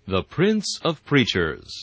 The Prince of Preachers.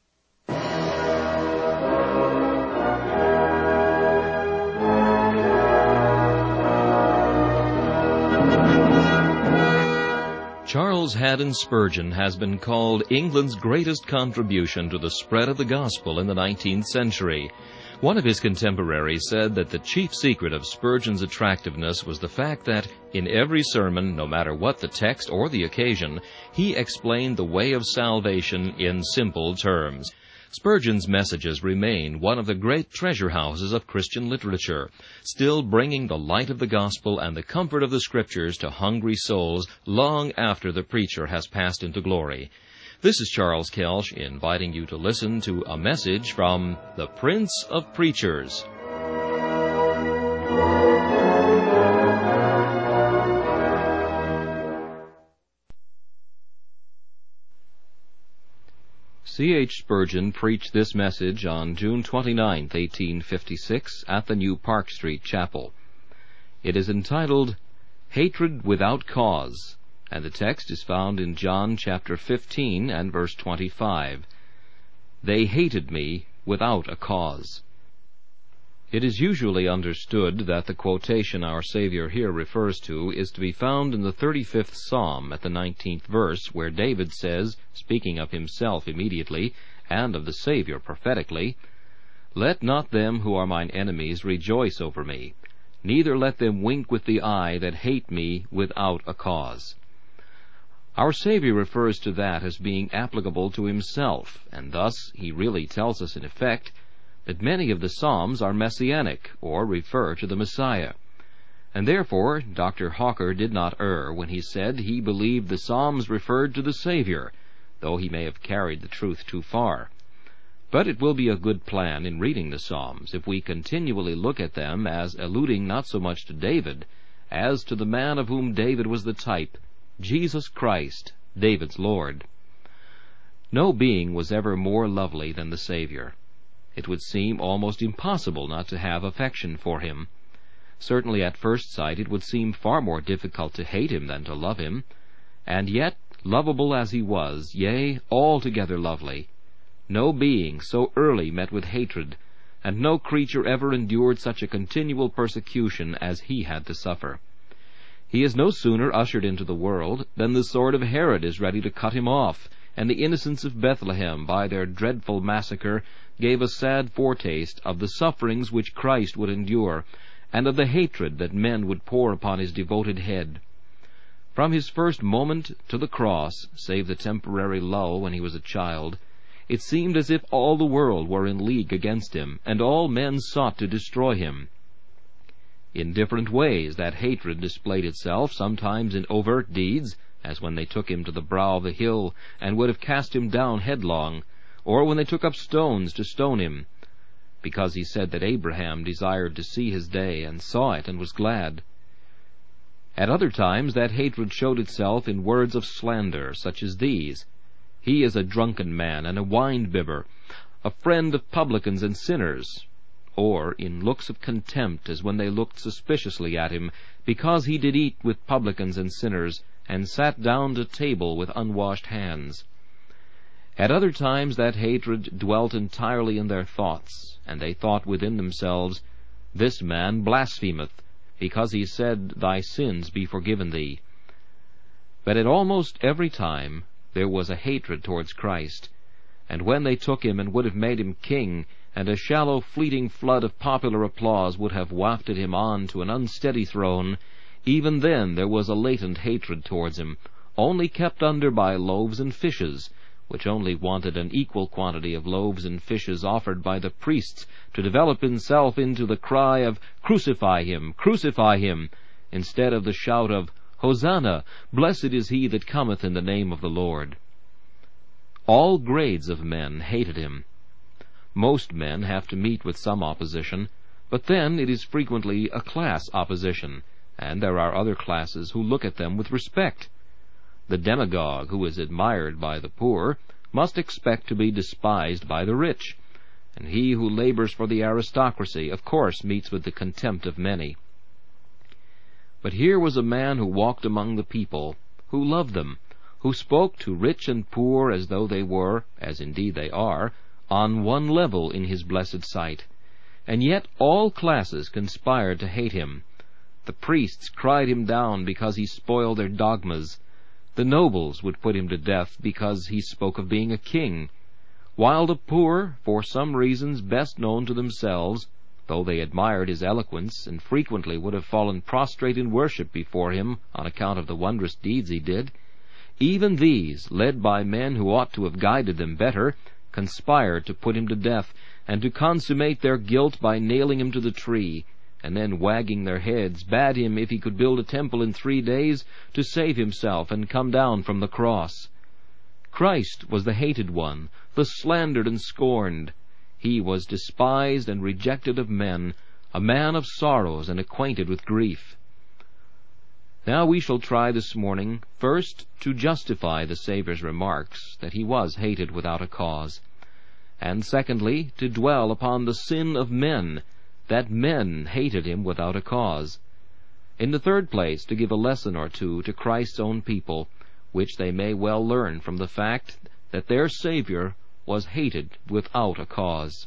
Charles Haddon Spurgeon has been called England's greatest contribution to the spread of the gospel in the 19th century. One of his contemporaries said that the chief secret of Spurgeon's attractiveness was the fact that, in every sermon, no matter what the text or the occasion, he explained the way of salvation in simple terms. Spurgeon's messages remain one of the great treasure houses of Christian literature, still bringing the light of the gospel and the comfort of the Scriptures to hungry souls long after the preacher has passed into glory. This is Charles Kelsch inviting you to listen to a message from the Prince of Preachers. C.H. Spurgeon preached this message on June 29, 1856, at the New Park Street Chapel. It is entitled, Hatred Without Cause, and the text is found in John chapter 15 and verse 25. They hated me without a cause. It is usually understood that the quotation our Savior here refers to is to be found in the 35th Psalm at the 19th verse, where David says, speaking of himself immediately, and of the Savior prophetically, Let not them who are mine enemies rejoice over me, neither let them wink with the eye that hate me without a cause. Our Savior refers to that as being applicable to himself, and thus he really tells us in effect that many of the Psalms are messianic, or refer to the Messiah. And therefore Dr. Hawker did not err when he said he believed the Psalms referred to the Savior, though he may have carried the truth too far. But it will be a good plan in reading the Psalms if we continually look at them as alluding not so much to David as to the man of whom David was the type, Jesus Christ, David's Lord. No being was ever more lovely than the Savior. It would seem almost impossible not to have affection for him. Certainly at first sight it would seem far more difficult to hate him than to love him. And yet, lovable as he was, yea, altogether lovely, no being so early met with hatred, and no creature ever endured such a continual persecution as he had to suffer. He is no sooner ushered into the world than the sword of Herod is ready to cut him off, and the innocents of Bethlehem, by their dreadful massacre, gave a sad foretaste of the sufferings which Christ would endure, and of the hatred that men would pour upon his devoted head. From his first moment to the cross, save the temporary lull when he was a child, it seemed as if all the world were in league against him, and all men sought to destroy him. In different ways that hatred displayed itself, sometimes in overt deeds, as when they took him to the brow of the hill and would have cast him down headlong, or when they took up stones to stone him, because he said that Abraham desired to see his day, and saw it, and was glad. At other times that hatred showed itself in words of slander, such as these: He is a drunken man, and a wine-bibber, a friend of publicans and sinners, or in looks of contempt, as when they looked suspiciously at him, because he did eat with publicans and sinners, and sat down to table with unwashed hands. At other times that hatred dwelt entirely in their thoughts, and they thought within themselves, This man blasphemeth, because he said, Thy sins be forgiven thee. But at almost every time there was a hatred towards Christ, and when they took him and would have made him king, and a shallow fleeting flood of popular applause would have wafted him on to an unsteady throne, even then there was a latent hatred towards him, only kept under by loaves and fishes, which only wanted an equal quantity of loaves and fishes offered by the priests to develop himself into the cry of Crucify him, instead of the shout of Hosanna, blessed is he that cometh in the name of the Lord. All grades of men hated him. Most men have to meet with some opposition, but then it is frequently a class opposition, and there are other classes who look at them with respect. The demagogue who is admired by the poor must expect to be despised by the rich, and he who labors for the aristocracy of course meets with the contempt of many. But here was a man who walked among the people, who loved them, who spoke to rich and poor as though they were, as indeed they are, on one level in his blessed sight. And yet all classes conspired to hate him. The priests cried him down because he spoiled their dogmas. The nobles would put him to death because he spoke of being a king, while the poor, for some reasons best known to themselves, though they admired his eloquence and frequently would have fallen prostrate in worship before him on account of the wondrous deeds he did, even these, led by men who ought to have guided them better, conspired to put him to death, and to consummate their guilt by nailing him to the tree, and then, wagging their heads, bade him, if he could build a temple in 3 days, to save himself and come down from the cross. Christ was the hated one, the slandered and scorned. He was despised and rejected of men, a man of sorrows and acquainted with grief. Now we shall try this morning, first, to justify the Saviour's remarks that he was hated without a cause, and secondly, to dwell upon the sin of men, that men hated him without a cause. In the third place, to give a lesson or two to Christ's own people, which they may well learn from the fact that their Savior was hated without a cause.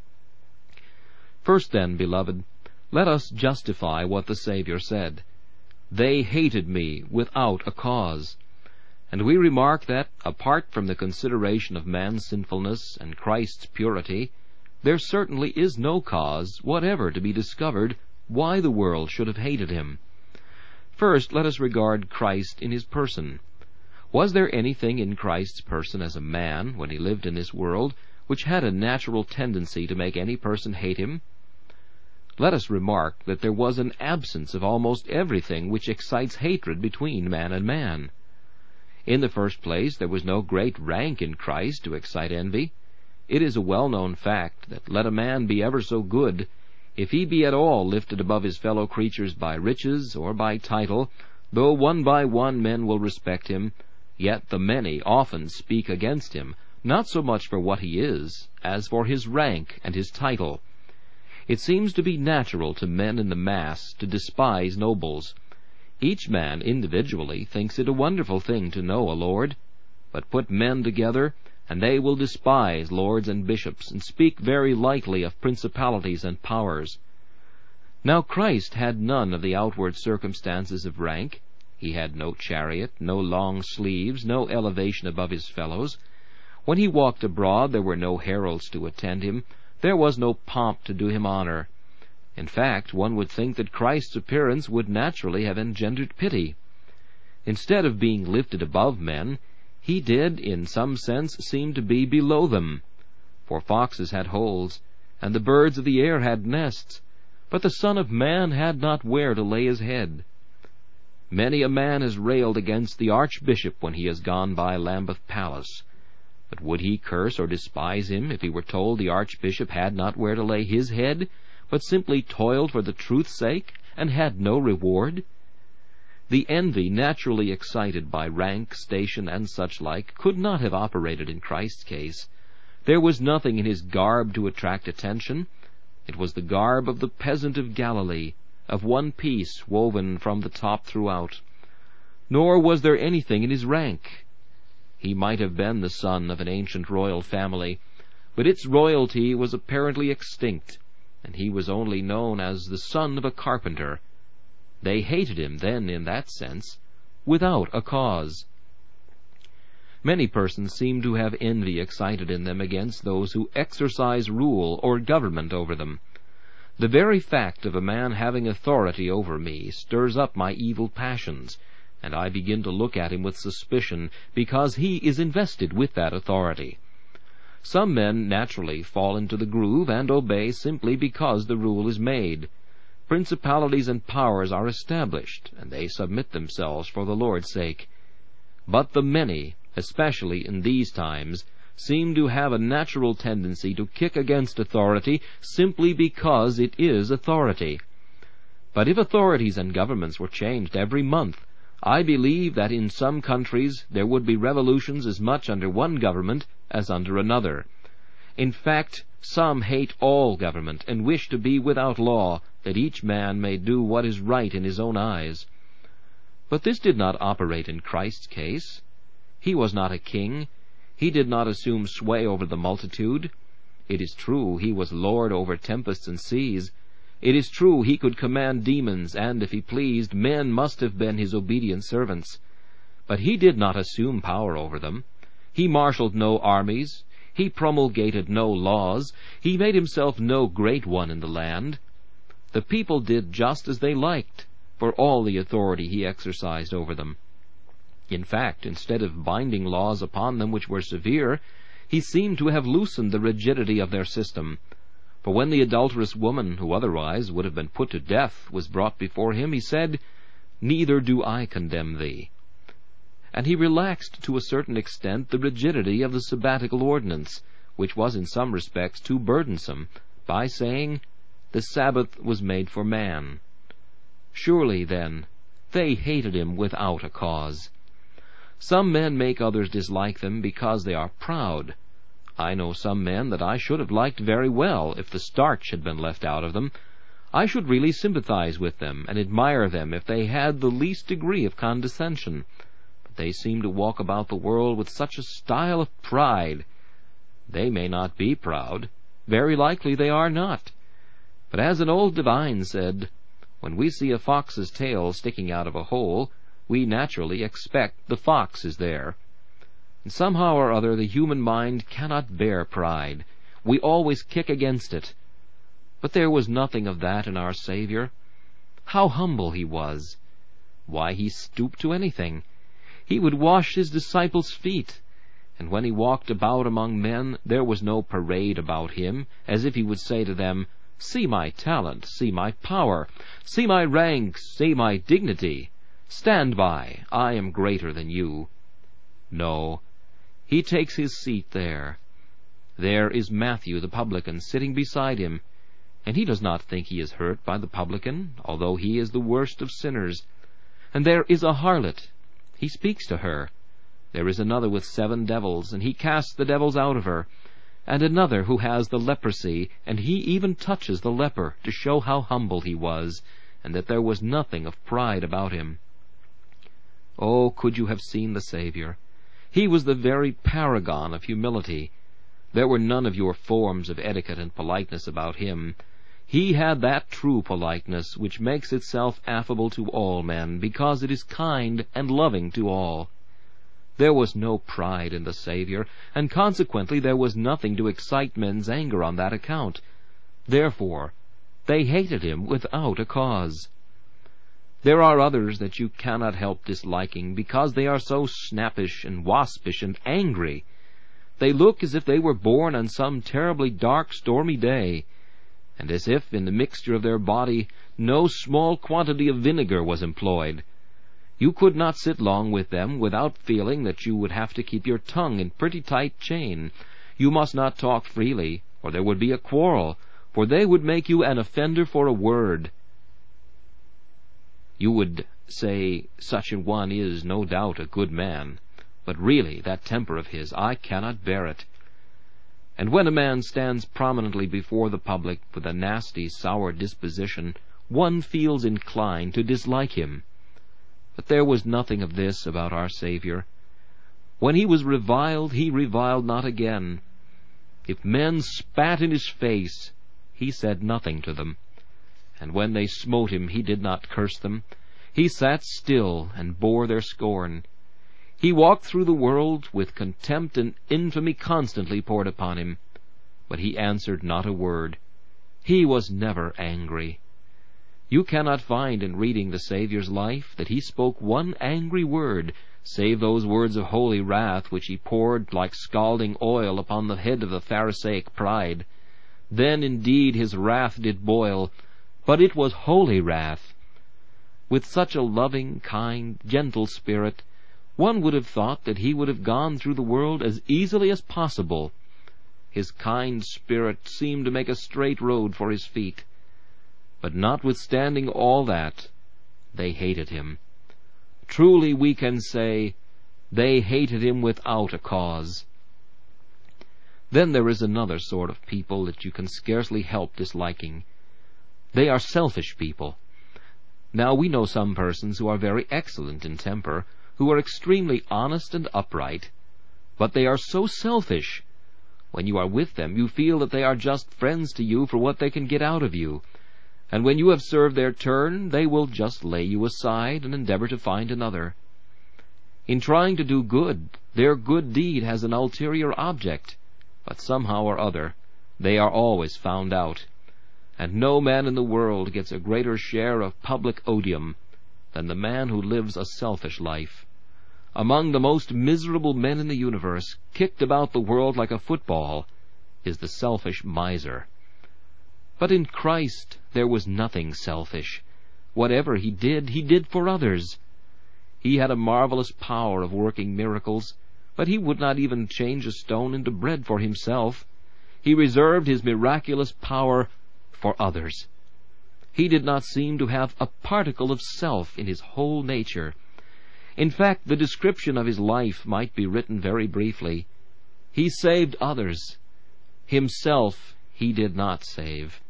First then, beloved, let us justify what the Savior said. They hated me without a cause. And we remark that, apart from the consideration of man's sinfulness and Christ's purity, there certainly is no cause whatever to be discovered why the world should have hated him. First, let us regard Christ in his person. Was there anything in Christ's person as a man, when he lived in this world, which had a natural tendency to make any person hate him? Let us remark that there was an absence of almost everything which excites hatred between man and man. In the first place, there was no great rank in Christ to excite envy. It is a well-known fact that let a man be ever so good, if he be at all lifted above his fellow creatures by riches or by title, though one by one men will respect him, yet the many often speak against him, not so much for what he is, as for his rank and his title. It seems to be natural to men in the mass to despise nobles. Each man individually thinks it a wonderful thing to know a lord, but put men together, and they will despise lords and bishops, and speak very lightly of principalities and powers. Now Christ had none of the outward circumstances of rank. He had no chariot, no long sleeves, no elevation above his fellows. When he walked abroad, there were no heralds to attend him. There was no pomp to do him honor. In fact, one would think that Christ's appearance would naturally have engendered pity. Instead of being lifted above men, he did, in some sense, seem to be below them. For foxes had holes, and the birds of the air had nests, but the Son of Man had not where to lay his head. Many a man has railed against the Archbishop when he has gone by Lambeth Palace. But would he curse or despise him if he were told the Archbishop had not where to lay his head, but simply toiled for the truth's sake, and had no reward? The envy naturally excited by rank, station, and such like could not have operated in Christ's case. There was nothing in his garb to attract attention. It was the garb of the peasant of Galilee, of one piece woven from the top throughout. Nor was there anything in his rank. He might have been the son of an ancient royal family, but its royalty was apparently extinct, and he was only known as the son of a carpenter. They hated him then in that sense, without a cause. Many persons seem to have envy excited in them against those who exercise rule or government over them. The very fact of a man having authority over me stirs up my evil passions, and I begin to look at him with suspicion, because he is invested with that authority. Some men naturally fall into the groove and obey simply because the rule is made. Principalities and powers are established, and they submit themselves for the Lord's sake. But the many, especially in these times, seem to have a natural tendency to kick against authority simply because it is authority. But if authorities and governments were changed every month, I believe that in some countries there would be revolutions as much under one government as under another. In fact, some hate all government and wish to be without law, that each man may do what is right in his own eyes. But this did not operate in Christ's case. He was not a king. He did not assume sway over the multitude. It is true he was lord over tempests and seas. It is true he could command demons, and, if he pleased, men must have been his obedient servants. But he did not assume power over them. He marshaled no armies. He promulgated no laws. He made himself no great one in the land. The people did just as they liked, for all the authority he exercised over them. In fact, instead of binding laws upon them which were severe, he seemed to have loosened the rigidity of their system. For when the adulterous woman, who otherwise would have been put to death, was brought before him, he said, "Neither do I condemn thee." And he relaxed to a certain extent the rigidity of the sabbatical ordinance, which was in some respects too burdensome, by saying, "The Sabbath was made for man." Surely, then, they hated him without a cause. Some men make others dislike them because they are proud. I know some men that I should have liked very well if the starch had been left out of them. I should really sympathize with them and admire them if they had the least degree of condescension. But they seem to walk about the world with such a style of pride. They may not be proud. Very likely they are not. But as an old divine said, when we see a fox's tail sticking out of a hole, we naturally expect the fox is there. And somehow or other the human mind cannot bear pride. We always kick against it. But there was nothing of that in our Savior. How humble he was! Why, he stooped to anything. He would wash his disciples' feet. And when he walked about among men, there was no parade about him, as if he would say to them, "See my talent, see my power, see my rank, see my dignity. Stand by, I am greater than you." No, he takes his seat there. There is Matthew the publican sitting beside him, and he does not think he is hurt by the publican, although he is the worst of sinners. And there is a harlot. He speaks to her. There is another with 7 devils, and he casts the devils out of her. And another who has the leprosy, and he even touches the leper to show how humble he was, and that there was nothing of pride about him. Oh, could you have seen the Savior! He was the very paragon of humility. There were none of your forms of etiquette and politeness about him. He had that true politeness which makes itself affable to all men, because it is kind and loving to all. There was no pride in the Savior, and consequently there was nothing to excite men's anger on that account. Therefore, they hated him without a cause. There are others that you cannot help disliking, because they are so snappish and waspish and angry. They look as if they were born on some terribly dark, stormy day, and as if in the mixture of their body no small quantity of vinegar was employed. You could not sit long with them without feeling that you would have to keep your tongue in pretty tight chain. You must not talk freely, or there would be a quarrel, for they would make you an offender for a word. You would say, "Such an one is, no doubt, a good man, but really that temper of his, I cannot bear it." And when a man stands prominently before the public with a nasty, sour disposition, one feels inclined to dislike him. But there was nothing of this about our Savior. When he was reviled, he reviled not again. If men spat in his face, he said nothing to them. And when they smote him, he did not curse them. He sat still and bore their scorn. He walked through the world with contempt and infamy constantly poured upon him, but he answered not a word. He was never angry. You cannot find in reading the Saviour's life that he spoke one angry word, save those words of holy wrath which he poured like scalding oil upon the head of the Pharisaic pride. Then indeed his wrath did boil, but it was holy wrath. With such a loving, kind, gentle spirit, one would have thought that he would have gone through the world as easily as possible. His kind spirit seemed to make a straight road for his feet. But notwithstanding all that, they hated him. Truly we can say, they hated him without a cause. Then there is another sort of people that you can scarcely help disliking. They are selfish people. Now we know some persons who are very excellent in temper, who are extremely honest and upright, but they are so selfish. When you are with them, you feel that they are just friends to you for what they can get out of you, and when you have served their turn, they will just lay you aside and endeavor to find another. In trying to do good, their good deed has an ulterior object, but somehow or other they are always found out, and no man in the world gets a greater share of public odium than the man who lives a selfish life. Among the most miserable men in the universe, kicked about the world like a football, is the selfish miser. But in Christ there was nothing selfish. Whatever he did for others. He had a marvelous power of working miracles, but he would not even change a stone into bread for himself. He reserved his miraculous power for others. He did not seem to have a particle of self in his whole nature. In fact, the description of his life might be written very briefly. He saved others. Himself he did not save.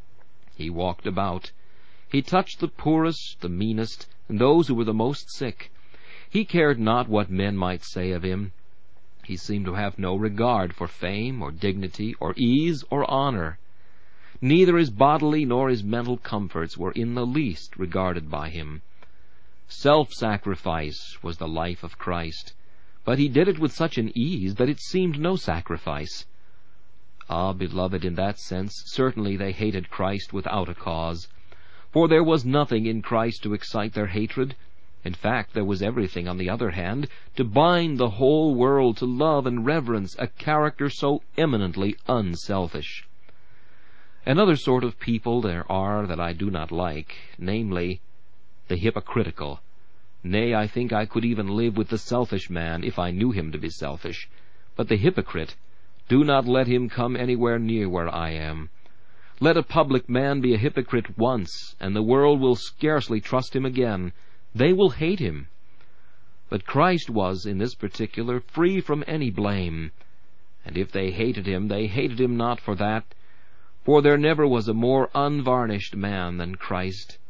He walked about. He touched the poorest, the meanest, and those who were the most sick. He cared not what men might say of him. He seemed to have no regard for fame or dignity or ease or honor. Neither his bodily nor his mental comforts were in the least regarded by him. Self-sacrifice was the life of Christ, but he did it with such an ease that it seemed no sacrifice. Ah, beloved, in that sense, certainly they hated Christ without a cause, for there was nothing in Christ to excite their hatred. In fact, there was everything, on the other hand, to bind the whole world to love and reverence a character so eminently unselfish. Another sort of people there are that I do not like, namely, the hypocritical. Nay, I think I could even live with the selfish man if I knew him to be selfish. But the hypocrite, do not let him come anywhere near where I am. Let a public man be a hypocrite once, and the world will scarcely trust him again. They will hate him. But Christ was, in this particular, free from any blame. And if they hated him, they hated him not for that, for there never was a more unvarnished man than Christ.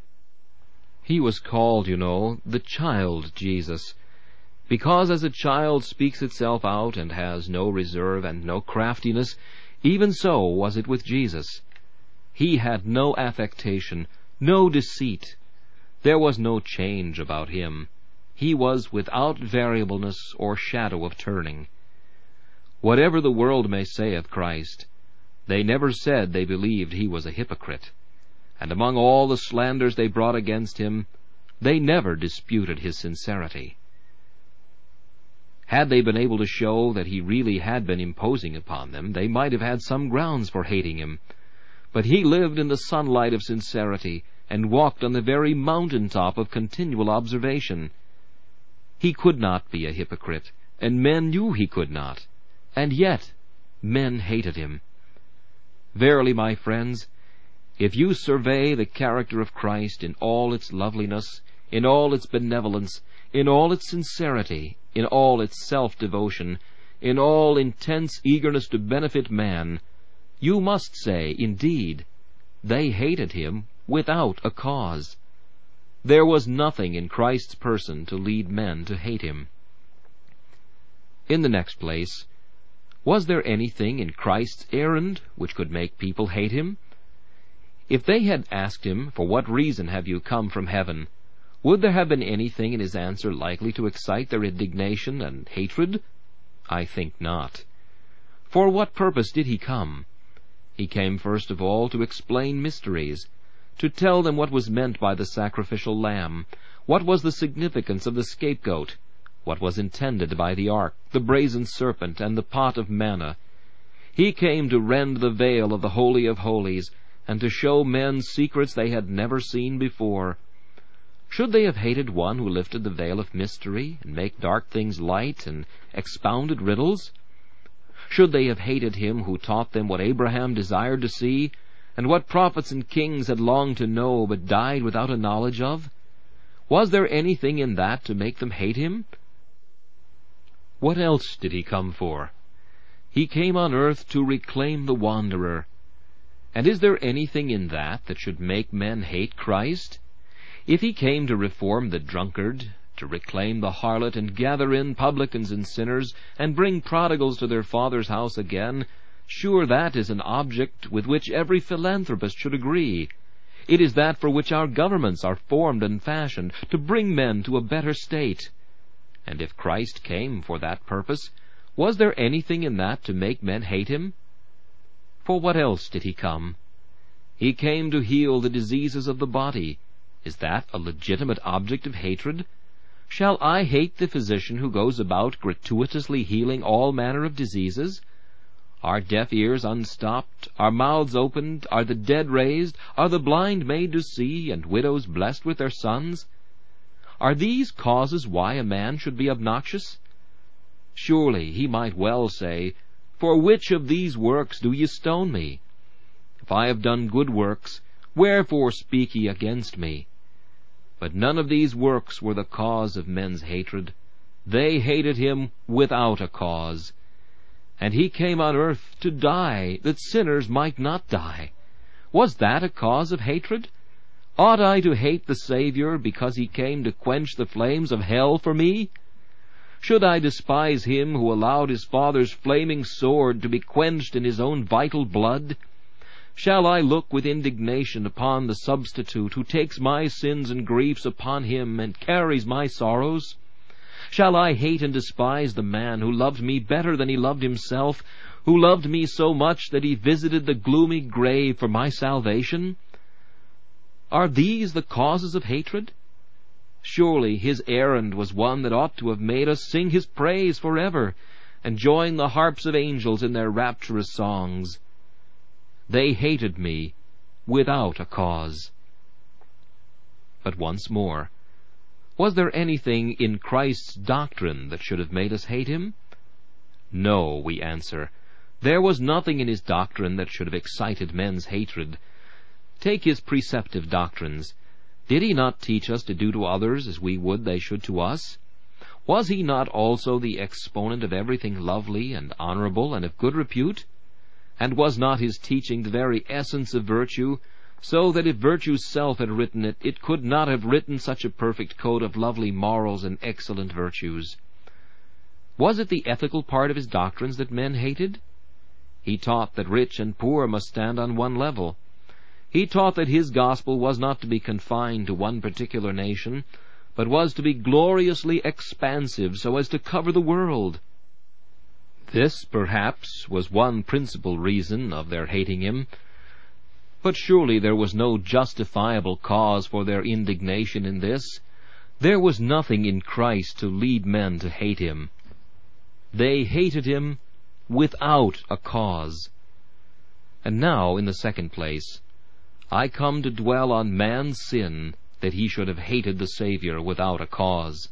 He was called, the child Jesus, because as a child speaks itself out and has no reserve and no craftiness, even so was it with Jesus. He had no affectation, no deceit. There was no change about him. He was without variableness or shadow of turning. Whatever the world may say of Christ, they never said they believed he was a hypocrite. And among all the slanders they brought against him, they never disputed his sincerity. Had they been able to show that he really had been imposing upon them, they might have had some grounds for hating him. But he lived in the sunlight of sincerity, and walked on the very mountain-top of continual observation. He could not be a hypocrite, and men knew he could not, and yet men hated him. Verily, my friends, if you survey the character of Christ in all its loveliness, in all its benevolence, in all its sincerity, in all its self-devotion, in all intense eagerness to benefit man, you must say, indeed, they hated him without a cause. There was nothing in Christ's person to lead men to hate him. In the next place, was there anything in Christ's errand which could make people hate him? If they had asked him, "For what reason have you come from heaven?" would there have been anything in his answer likely to excite their indignation and hatred? I think not. For what purpose did he come? He came first of all to explain mysteries, to tell them what was meant by the sacrificial lamb, what was the significance of the scapegoat, what was intended by the ark, the brazen serpent, and the pot of manna. He came to rend the veil of the Holy of Holies, and to show men secrets they had never seen before. Should they have hated one who lifted the veil of mystery, and made dark things light, and expounded riddles? Should they have hated him who taught them what Abraham desired to see, and what prophets and kings had longed to know, but died without a knowledge of? Was there anything in that to make them hate him? What else did he come for? He came on earth to reclaim the wanderer. And is there anything in that should make men hate Christ? If he came to reform the drunkard, to reclaim the harlot, and gather in publicans and sinners, and bring prodigals to their Father's house again, sure that is an object with which every philanthropist should agree. It is that for which our governments are formed and fashioned, to bring men to a better state. And if Christ came for that purpose, was there anything in that to make men hate him? For what else did he come? He came to heal the diseases of the body. Is that a legitimate object of hatred? Shall I hate the physician who goes about gratuitously healing all manner of diseases? Are deaf ears unstopped? Are mouths opened? Are the dead raised? Are the blind made to see, and widows blessed with their sons? Are these causes why a man should be obnoxious? Surely he might well say, "For which of these works do ye stone me? If I have done good works, wherefore speak ye against me?" But none of these works were the cause of men's hatred. They hated him without a cause. And he came on earth to die, that sinners might not die. Was that a cause of hatred? Ought I to hate the Savior because he came to quench the flames of hell for me? Should I despise him who allowed his Father's flaming sword to be quenched in his own vital blood? Shall I look with indignation upon the substitute who takes my sins and griefs upon him and carries my sorrows? Shall I hate and despise the man who loved me better than he loved himself, who loved me so much that he visited the gloomy grave for my salvation? Are these the causes of hatred? Surely his errand was one that ought to have made us sing his praise forever, and join the harps of angels in their rapturous songs. They hated me without a cause. But once more, was there anything in Christ's doctrine that should have made us hate him? No, we answer. There was nothing in his doctrine that should have excited men's hatred. Take his preceptive doctrines. Did he not teach us to do to others as we would they should to us? Was he not also the exponent of everything lovely and honorable and of good repute? And was not his teaching the very essence of virtue, so that if virtue's self had written it, it could not have written such a perfect code of lovely morals and excellent virtues? Was it the ethical part of his doctrines that men hated? He taught that rich and poor must stand on one level. He taught that his gospel was not to be confined to one particular nation, but was to be gloriously expansive so as to cover the world. This, perhaps, was one principal reason of their hating him. But surely there was no justifiable cause for their indignation in this. There was nothing in Christ to lead men to hate him. They hated him without a cause. And now, in the second place, I come to dwell on man's sin, that he should have hated the Savior without a cause.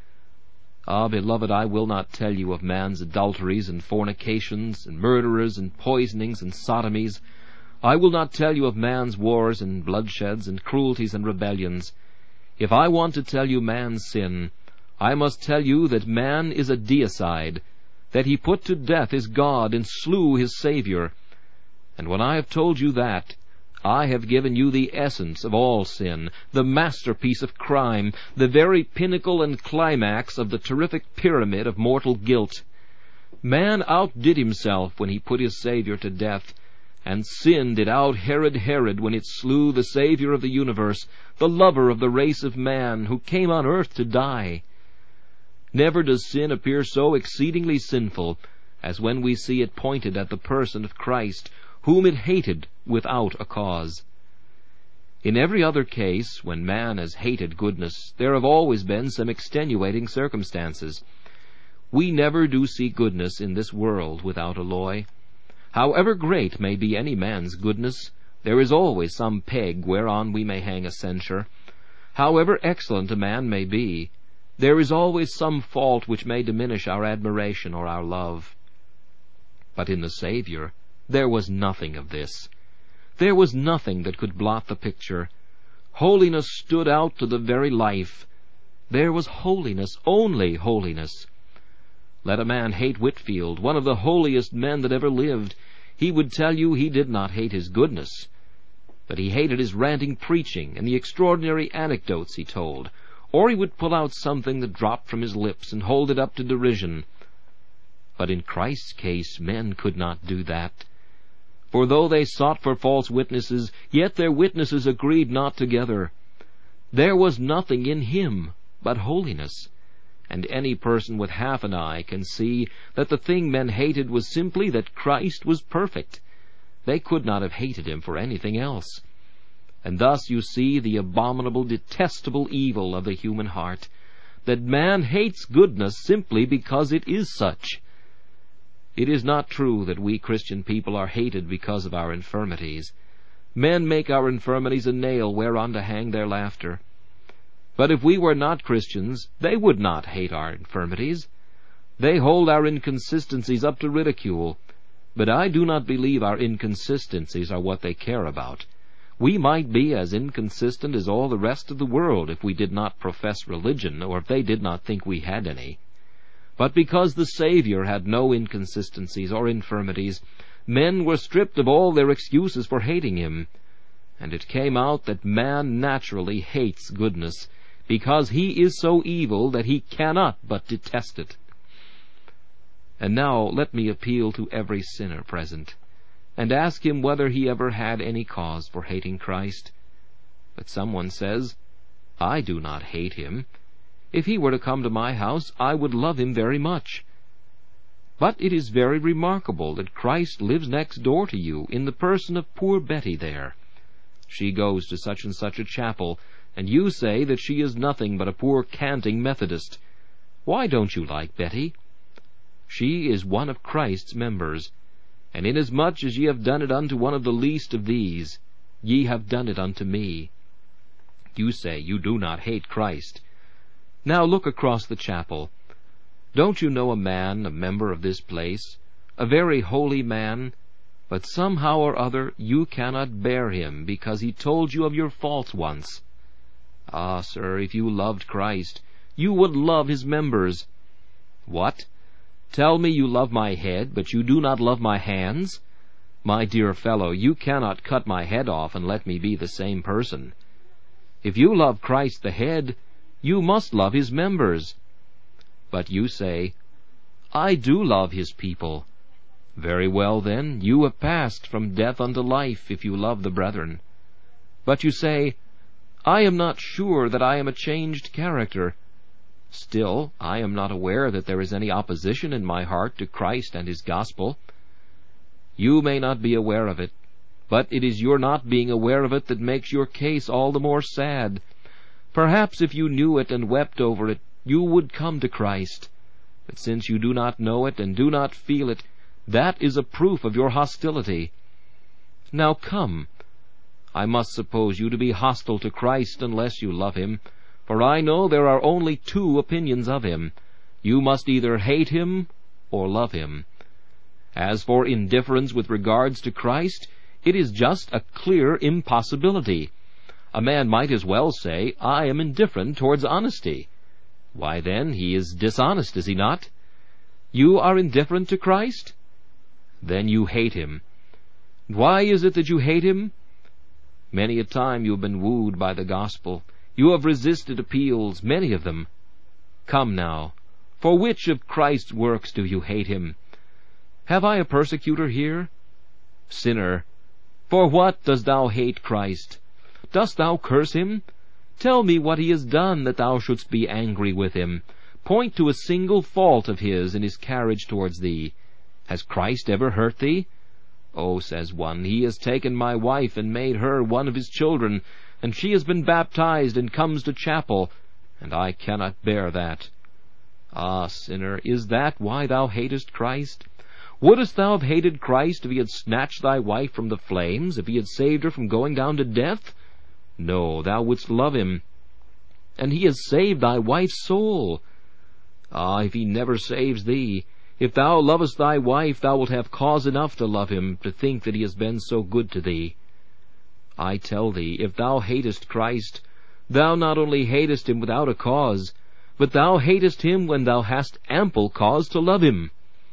Ah, beloved, I will not tell you of man's adulteries and fornications and murderers and poisonings and sodomies. I will not tell you of man's wars and bloodsheds and cruelties and rebellions. If I want to tell you man's sin, I must tell you that man is a deicide, that he put to death his God and slew his Savior. And when I have told you that, I have given you the essence of all sin, the masterpiece of crime, the very pinnacle and climax of the terrific pyramid of mortal guilt. Man outdid himself when he put his Savior to death, and sin did out-Herod Herod when it slew the Savior of the universe, the lover of the race of man, who came on earth to die. Never does sin appear so exceedingly sinful as when we see it pointed at the person of Christ, whom it hated without a cause. In every other case, when man has hated goodness, there have always been some extenuating circumstances. We never do see goodness in this world without alloy. However great may be any man's goodness, there is always some peg whereon we may hang a censure. However excellent a man may be, there is always some fault which may diminish our admiration or our love. But in the Savior, there was nothing of this. There was nothing that could blot the picture. Holiness stood out to the very life. There was holiness, only holiness. Let a man hate Whitefield, one of the holiest men that ever lived. He would tell you he did not hate his goodness, but he hated his ranting preaching and the extraordinary anecdotes he told, or he would pull out something that dropped from his lips and hold it up to derision. But in Christ's case men could not do that. For though they sought for false witnesses, yet their witnesses agreed not together. There was nothing in him but holiness, and any person with half an eye can see that the thing men hated was simply that Christ was perfect. They could not have hated him for anything else. And thus you see the abominable, detestable evil of the human heart, that man hates goodness simply because it is such. It is not true that we Christian people are hated because of our infirmities. Men make our infirmities a nail whereon to hang their laughter. But if we were not Christians, they would not hate our infirmities. They hold our inconsistencies up to ridicule. But I do not believe our inconsistencies are what they care about. We might be as inconsistent as all the rest of the world if we did not profess religion, or if they did not think we had any. But because the Savior had no inconsistencies or infirmities, men were stripped of all their excuses for hating him. And it came out that man naturally hates goodness, because he is so evil that he cannot but detest it. And now let me appeal to every sinner present, and ask him whether he ever had any cause for hating Christ. But someone says, I do not hate him. If he were to come to my house, I would love him very much. But it is very remarkable that Christ lives next door to you in the person of poor Betty there. She goes to such and such a chapel, and you say that she is nothing but a poor canting Methodist. Why don't you like Betty? She is one of Christ's members, and inasmuch as ye have done it unto one of the least of these, ye have done it unto me. You say you do not hate Christ. Now look across the chapel. Don't you know a man, a member of this place, a very holy man, but somehow or other you cannot bear him because he told you of your faults once? Ah, sir, if you loved Christ, you would love his members. What? Tell me you love my head, but you do not love my hands? My dear fellow, you cannot cut my head off and let me be the same person. If you love Christ the head, you must love his members. But you say, I do love his people. Very well, then, you have passed from death unto life if you love the brethren. But you say, I am not sure that I am a changed character. Still, I am not aware that there is any opposition in my heart to Christ and his gospel. You may not be aware of it, but it is your not being aware of it that makes your case all the more sad. Perhaps if you knew it and wept over it, you would come to Christ. But since you do not know it and do not feel it, that is a proof of your hostility. Now come. I must suppose you to be hostile to Christ unless you love him, for I know there are only two opinions of him. You must either hate him or love him. As for indifference with regards to Christ, it is just a clear impossibility. A man might as well say, I am indifferent towards honesty. Why then, he is dishonest, is he not? You are indifferent to Christ? Then you hate him. Why is it that you hate him? Many a time you have been wooed by the gospel. You have resisted appeals, many of them. Come now, for which of Christ's works do you hate him? Have I a persecutor here? Sinner, for what dost thou hate Christ? Dost thou curse him? Tell me what he has done that thou shouldst be angry with him. Point to a single fault of his in his carriage towards thee. Has Christ ever hurt thee? Oh, says one, he has taken my wife and made her one of his children, and she has been baptized and comes to chapel, and I cannot bear that. Ah, sinner, is that why thou hatest Christ? Wouldst thou have hated Christ if he had snatched thy wife from the flames, if he had saved her from going down to death? No, thou wouldst love him. And he has saved thy wife's soul. Ah, if he never saves thee, if thou lovest thy wife, thou wilt have cause enough to love him, to think that he has been so good to thee. I tell thee, if thou hatest Christ, thou not only hatest him without a cause, but thou hatest him when thou hast ample cause to love him.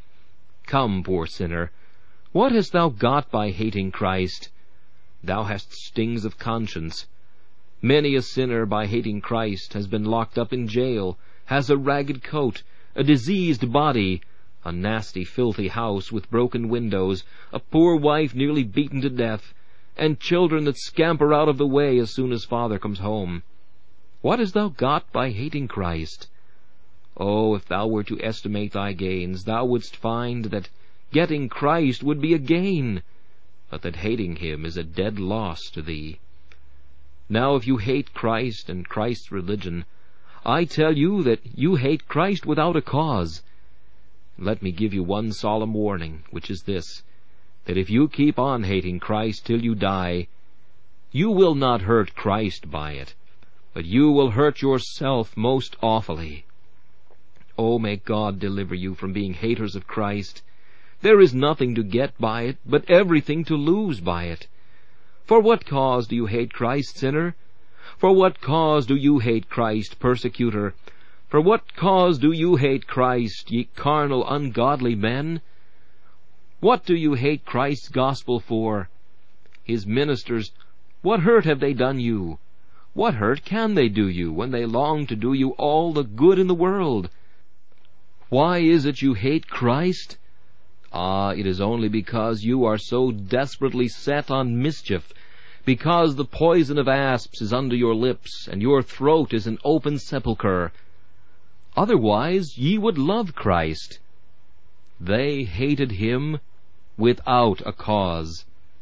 Come, poor sinner, what hast thou got by hating Christ? Thou hast stings of conscience. Many a sinner, by hating Christ, has been locked up in jail, has a ragged coat, a diseased body, a nasty, filthy house with broken windows, a poor wife nearly beaten to death, and children that scamper out of the way as soon as father comes home. What hast thou got by hating Christ? Oh, if thou were to estimate thy gains, thou wouldst find that getting Christ would be a gain, but that hating him is a dead loss to thee. Now, if you hate Christ and Christ's religion, I tell you that you hate Christ without a cause. Let me give you one solemn warning, which is this, that if you keep on hating Christ till you die, you will not hurt Christ by it, but you will hurt yourself most awfully. Oh, may God deliver you from being haters of Christ. There is nothing to get by it, but everything to lose by it. For what cause do you hate Christ, sinner? For what cause do you hate Christ, persecutor? For what cause do you hate Christ, ye carnal, ungodly men? What do you hate Christ's gospel for? His ministers, what hurt have they done you? What hurt can they do you when they long to do you all the good in the world? Why is it you hate Christ? Ah, it is only because you are so desperately set on mischief, because the poison of asps is under your lips, and your throat is an open sepulchre. Otherwise ye would love Christ. They hated him without a cause.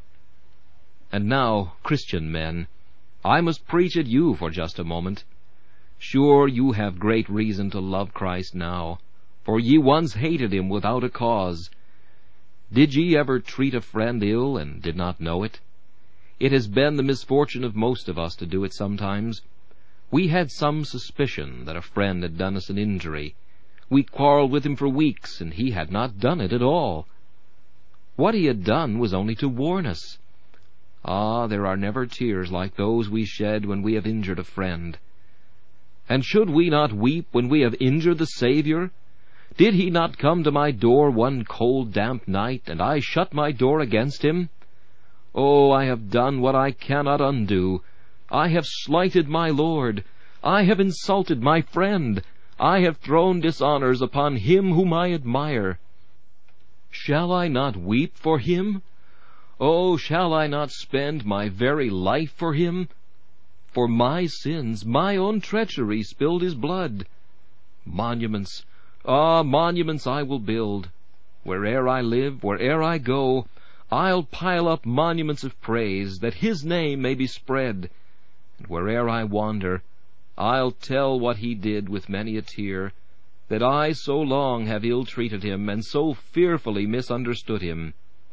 And now, Christian men, I must preach at you for just a moment. Sure, you have great reason to love Christ now, for ye once hated him without a cause. Did ye ever treat a friend ill and did not know it? It has been the misfortune of most of us to do it sometimes. We had some suspicion that a friend had done us an injury. We quarreled with him for weeks, and he had not done it at all. What he had done was only to warn us. Ah, there are never tears like those we shed when we have injured a friend. And should we not weep when we have injured the Savior? Did he not come to my door one cold, damp night, and I shut my door against him? Oh, I have done what I cannot undo. I have slighted my Lord. I have insulted my friend. I have thrown dishonors upon him whom I admire. Shall I not weep for him? Oh, shall I not spend my very life for him? For my sins, my own treachery spilled his blood. Monuments, monuments I will build. Where'er I live, where'er I go, I'll pile up monuments of praise, that his name may be spread. And where'er I wander, I'll tell what he did with many a tear, that I so long have ill-treated him, and so fearfully misunderstood him.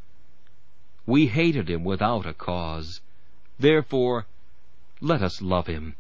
We hated him without a cause. Therefore, let us love him.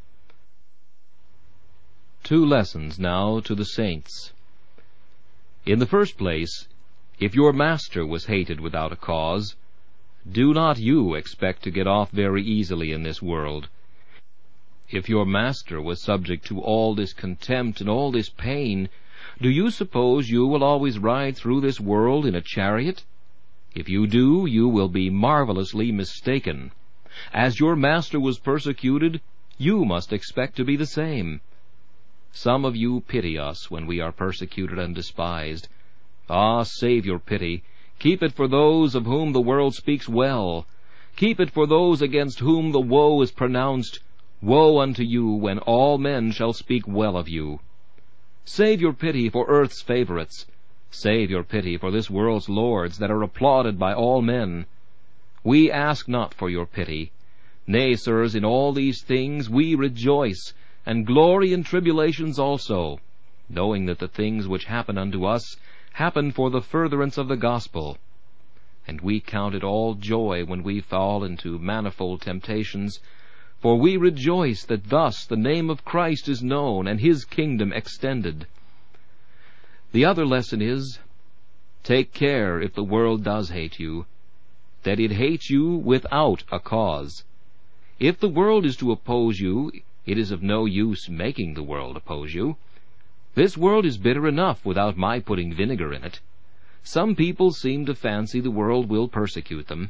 2 lessons now to the saints. In the first place, if your master was hated without a cause, do not you expect to get off very easily in this world. If your master was subject to all this contempt and all this pain, do you suppose you will always ride through this world in a chariot? If you do, you will be marvelously mistaken. As your master was persecuted, you must expect to be the same. Some of you pity us when we are persecuted and despised. Ah, save your pity. Keep it for those of whom the world speaks well. Keep it for those against whom the woe is pronounced. Woe unto you when all men shall speak well of you. Save your pity for earth's favorites. Save your pity for this world's lords that are applauded by all men. We ask not for your pity. Nay, sirs, in all these things we rejoice, and glory in tribulations also, knowing that the things which happen unto us happen for the furtherance of the gospel. And we count it all joy when we fall into manifold temptations, for we rejoice that thus the name of Christ is known, and his kingdom extended. The other lesson is, take care, if the world does hate you, that it hates you without a cause. If the world is to oppose you, it is of no use making the world oppose you. This world is bitter enough without my putting vinegar in it. Some people seem to fancy the world will persecute them.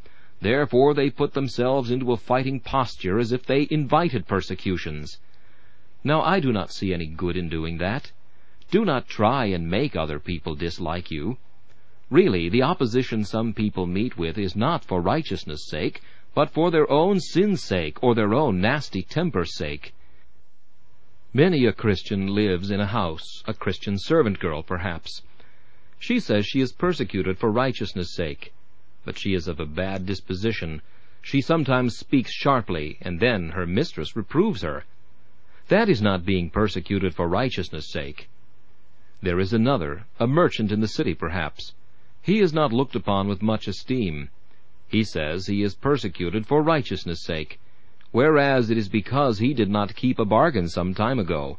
Therefore they put themselves into a fighting posture as if they invited persecutions. Now I do not see any good in doing that. Do not try and make other people dislike you. Really, the opposition some people meet with is not for righteousness' sake, but for their own sin's sake, or their own nasty temper's sake. Many a Christian lives in a house, a Christian servant girl perhaps. She says she is persecuted for righteousness' sake, but she is of a bad disposition. She sometimes speaks sharply, and then her mistress reproves her. That is not being persecuted for righteousness' sake. There is another, a merchant in the city perhaps. He is not looked upon with much esteem. He says he is persecuted for righteousness' sake, whereas it is because he did not keep a bargain some time ago.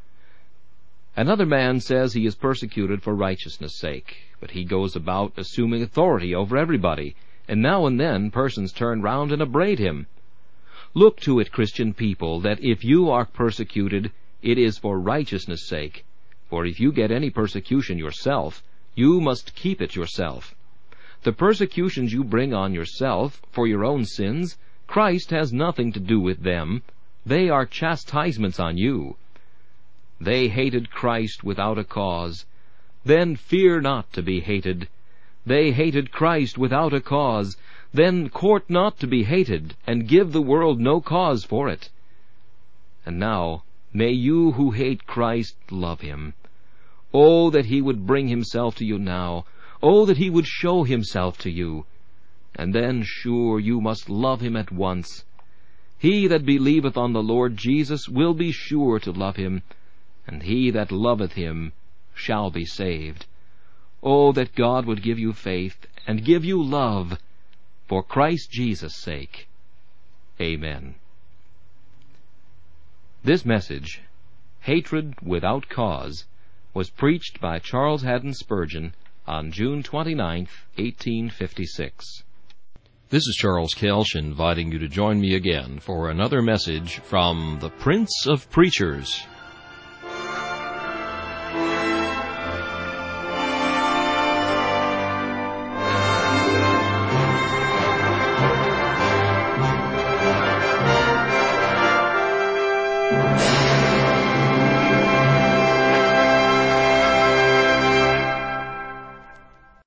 Another man says he is persecuted for righteousness' sake, but he goes about assuming authority over everybody, and now and then persons turn round and upbraid him. Look to it, Christian people, that if you are persecuted, it is for righteousness' sake. For if you get any persecution yourself, you must keep it yourself. The persecutions you bring on yourself for your own sins, Christ has nothing to do with them. They are chastisements on you. They hated Christ without a cause. Then fear not to be hated. They hated Christ without a cause. Then court not to be hated, and give the world no cause for it. And now, may you who hate Christ love him. Oh, that he would bring himself to you now. Oh, that he would show himself to you. And then, sure, you must love him at once. He that believeth on the Lord Jesus will be sure to love him, and he that loveth him shall be saved. Oh, that God would give you faith, and give you love, for Christ Jesus' sake. Amen. This message, Hatred Without Cause, was preached by Charles Haddon Spurgeon on June 29, 1856. This is Charles Kelch inviting you to join me again for another message from the Prince of Preachers,